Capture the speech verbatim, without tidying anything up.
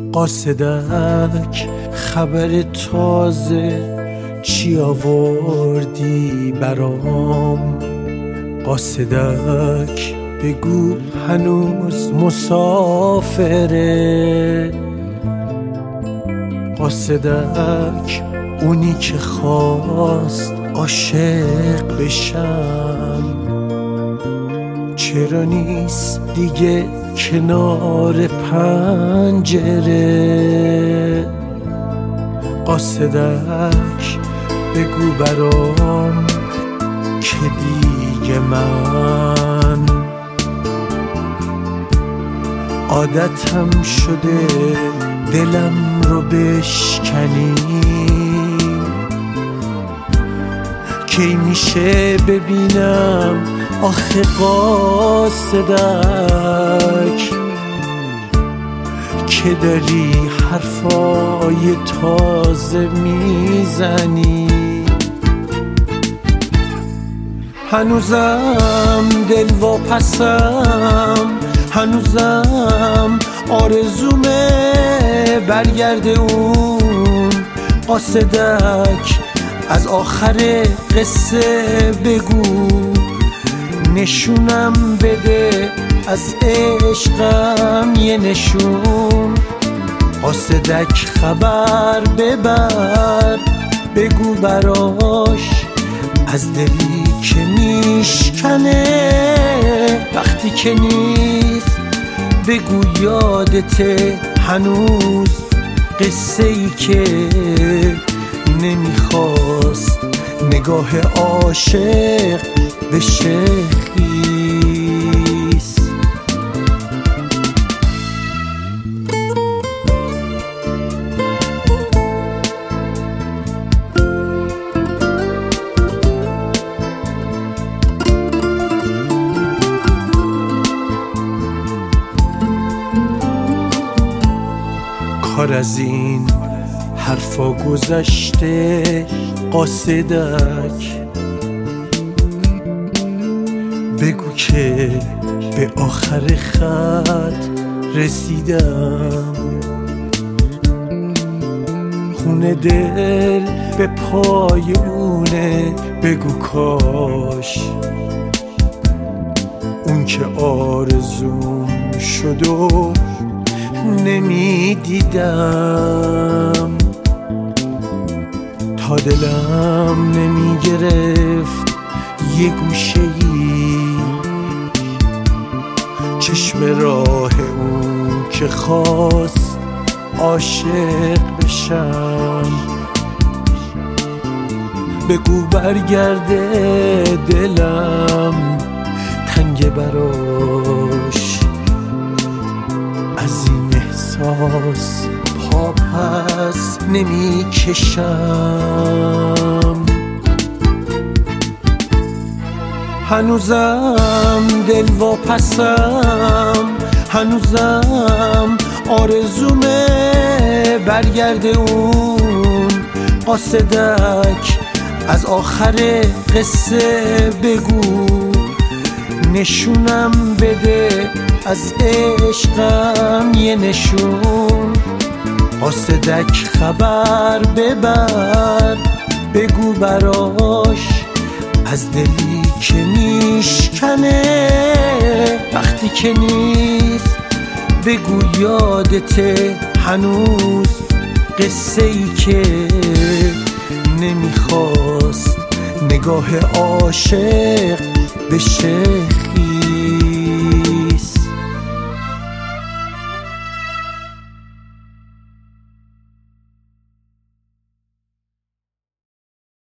قاصدک خبر تازه چی آوردی برام؟ قاصدک بگو هنوز مسافره. قاصدک اونی که خواست عاشق بشم چرا نیست دیگه کنار پنجره؟ قاصدک بگو برام که دیگه من عادتم شده دلم رو بشکنی. کی میشه ببینم آخه قاصدک که داری حرفای تازه میزنی؟ هنوزم دل واپسم، هنوزم آرزومه برگرده اون. قاصدک از آخر قصه بگو، نشونم بده از عشقم یه نشون. قاصدک خبر ببر، بگو براش از دلی که میشکنه وقتی که نیست. بگو یادته هنوز قصه ای که نمیخواست نگاه عاشق بشه خیس. کار از این حرفا گذشته قاصدک، بگو که به آخر خط رسیدم. خونه دل به پای اونه، بگو کاش اون که آرزوم شد و نمیدیدم. تا دلم نمی گرفت یه گوشه ای چشم راه اون که خواست عاشق بشم. بگو برگرده دلم تنگ براش، از این احساس پا پس نمی کشم. هنوزم دل واپسم، هنوزم آرزومه برگرده اون. قاصدک از آخر قصه بگو، نشونم بده از عشقم یه نشون. قاصدک خبر ببر، بگو براش از دلی که میشکنه وقتی که نیست. بگو یادته هنوز قصه ای که نمیخواست نگاه عاشق بشه خیس.